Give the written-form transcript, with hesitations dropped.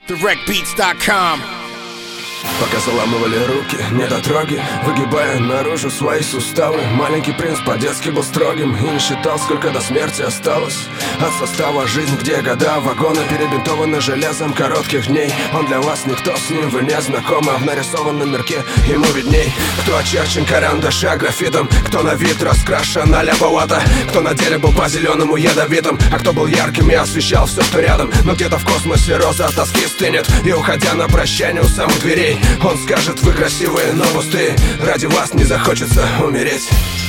DirectBeats.com. Пока заламывали руки, недотроги, выгибая наружу свои суставы. Маленький принц по-детски был строгим и не считал, сколько до смерти осталось. От состава жизнь, где года, вагоны перебинтованы железом коротких дней. Он для вас никто, с ним вы не знакомы, а в нарисованном мирке ему видней. Кто очерчен карандаша графитом, кто на вид раскрашен аляповато, кто на деле был по-зеленому ядовитым, а кто был ярким и освещал все, что рядом. Но где-то в космосе роза от тоски стынет, и уходя на прощание у самых дверей, он скажет: вы красивые, но пустые, ради вас не захочется умереть.